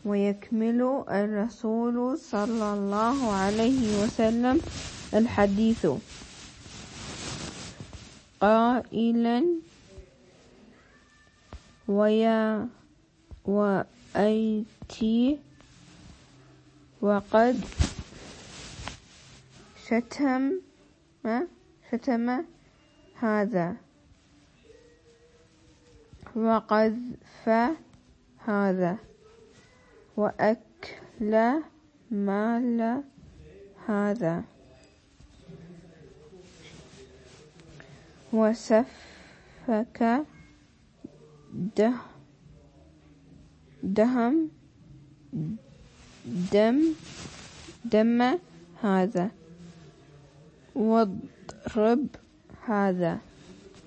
ويكمل الرسول صلى الله عليه وسلم الحديث قائلا: ويا وأيتي وقد شتم هذا وقذف هذا وأكل مال هذا وسفك دم هذا واضرب هذا.